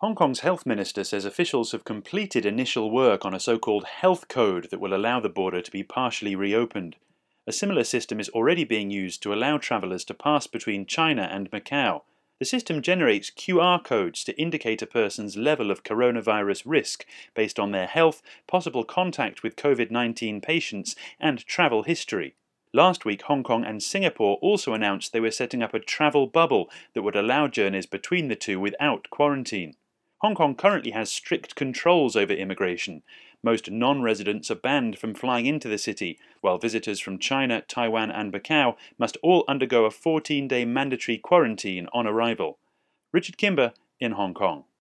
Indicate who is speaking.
Speaker 1: Hong Kong's health minister says officials have completed initial work on a so-called health code that will allow the border to be partially reopened. A similar system is already being used to allow travellers to pass between China and Macau. The system generates QR codes to indicate a person's level of coronavirus risk based on their health, possible contact with COVID-19 patients, and travel history. Last week, Hong Kong and Singapore also announced they were setting up a travel bubble that would allow journeys between the two without quarantine. Hong Kong currently has strict controls over immigration. Most non-residents are banned from flying into the city, while visitors from China, Taiwan and Macau must all undergo a 14-day mandatory quarantine on arrival. Richard Kimber in Hong Kong.